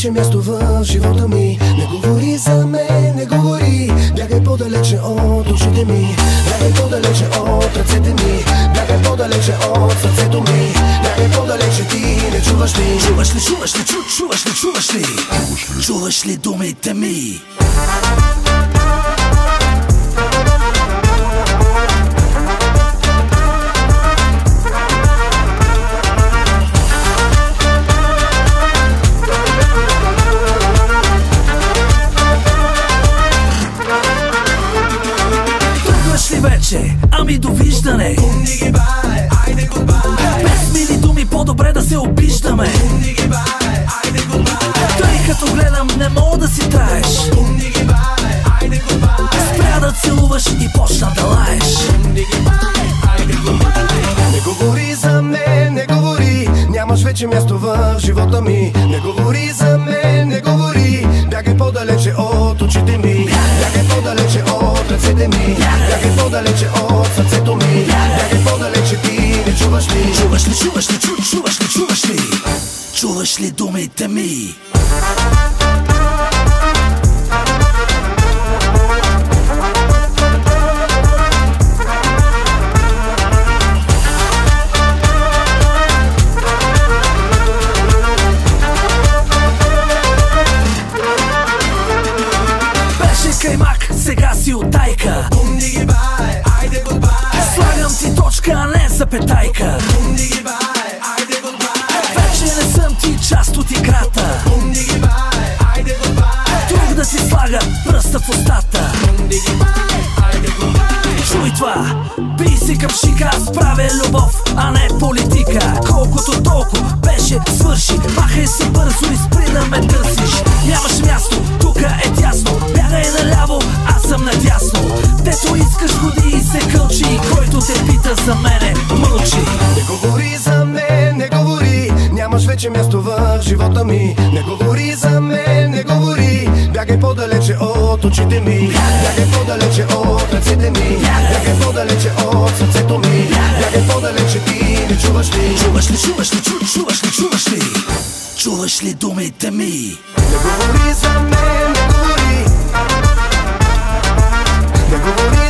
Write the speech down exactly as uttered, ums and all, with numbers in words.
вече място в живота ми. Не говори за мен, не говори. Бягай по-далече от очите ми. Бягай по-далече от ръцете ми. Бягай по-далече от сърцето ми. Бягай по-далече, ти не чуваш ли? Чуваш ли, чуваш ли, чу, чуваш ли, чуваш ли? Чуваш ли думите ми? Вече, ами довиждане. Без мили думи по-добре да се обиждаме. Тъй като гледам не мога да си траеш. Спря да целуваш и почна да лаеш. Не говори за мен, не говори. Нямаш вече място в живота ми. Не говори за мен, не говори. Бягай по-далече от очите ми. Бягай по-далече от ръцете ми. Бягай по-далече от сърцето ми. Бягай по-далече, ти не чуваш ли? Чуваш ли, чуваш ли, чу, чуваш ли, чуваш ли? Чуваш ли думите ми? Каймак, сега си утайка. Слагам ти точка, а не запетайка. Вече не съм ти част от играта. Друг да си слага пръста в устата. Чуй това, пий си към шика. Аз правя любов, а не политика. Колкото толкова беше, свърши. Махай се бързо и спри да ме търсиш. Нямаш място, тука е тясно. Бягай наляво, аз съм надясно. Дето искаш ходи и се кълчи. Който те пита за мене, мълчи. Не говори за мен, не говори. Нямаш вече място в живота ми. Не говори за мен, не говори. Бягай по-далече от очите ми. Бягай по-далече от ръцете ми. Бягай по-далече от сърцето ми. Бягай по-далече, ти не чуваш ли? Чуваш ли, чуваш ли, чу, чуваш ли, чуваш ли? Чуваш ли думите ми? Не говори за мен, не говори. Не говори